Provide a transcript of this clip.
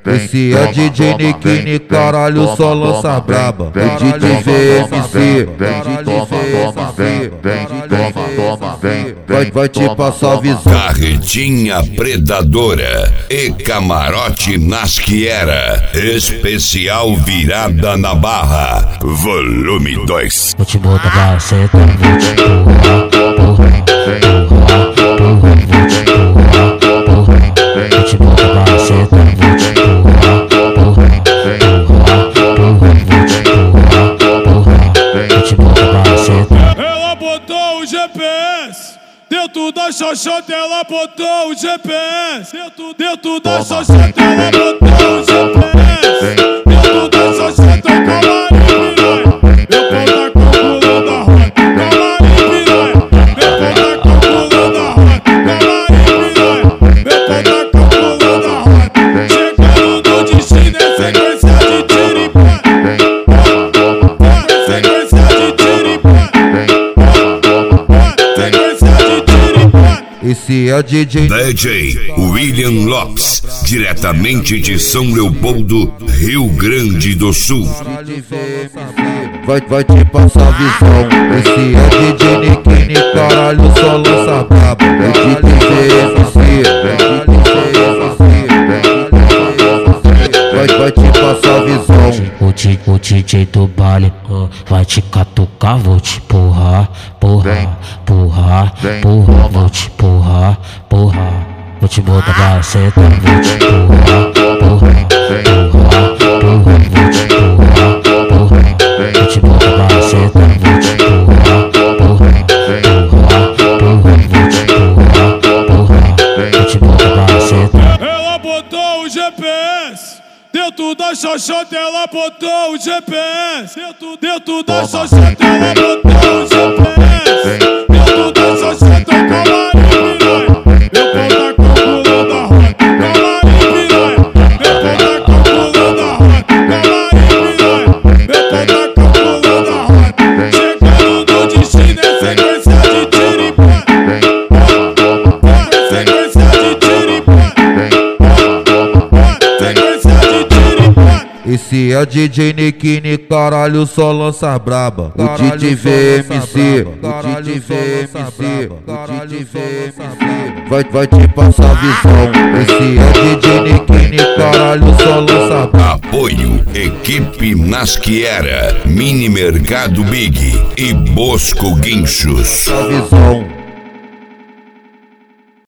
Esse é DJ Nikini, caralho, só lança braba. O DJ VMC, vai te passar visão. Carretinha Predadora e Camarote Nasquiera, especial Virada na Barra, volume 2. Vou te botar pra sentar, vou te empurrar, porra, vou te empurrar, porra. Vou te botar pra sentar, vou te empurrar, porra, vou te empurrar, porra. Vou te botar pra sentar. Ela botou o GPS dentro da xoxota, ela botou o GPS dentro da xoxota, ela botou o GPS dentro da xoxota, camarim piranha. Meu pau tá calculando a rota, camarim piranha. Meu pau tá calculando a rota, camarim piranha. Meu pau tá calculando a rota. Chegando no destino é sequência de tiro e pá. Sequência de tiro e pá. Sequência de tiro e pá. Esse é DJ William Lopes, diretamente de São Leopoldo, Rio Grande do Sul. Vai te passar visão. Esse é DJ Nikini, caralho, só lança braba. O DJ VMC, vai te passar visão. O DJ do baile vai te catucar, vou te empurrar, porra, vou te empurrar, porra. Vou te botar pra sentar, vou te empurrar, porra, vou te empurrar, porra. Vou te botar pra sentar, vou te empurrar, porra, vou te empurrar, porra. Vou te botar pra sentar. Ela botou o GPS dentro da xoxota, ela botou o GPS dentro da xoxota, ela botou o GPS dentro da xoxota, camarim piranha. Meu pau tá calculando a rota, camarim piranha. Meu pau tá calculando a rota, camarim piranha. Meu pau tá calculando a rota. Chegando no destino é sequência de tiro e pá. Sequência de tiro e pá. Sequência de tiro e pá. Esse é DJ Nikini, caralho, só lança braba. O DJ VMC, vai te passar visão. Esse é DJ Nikini, caralho, só lança braba. Apoio Equipe Nasquiera, Mini Mercado Big e Bosco Guinchos. Visão.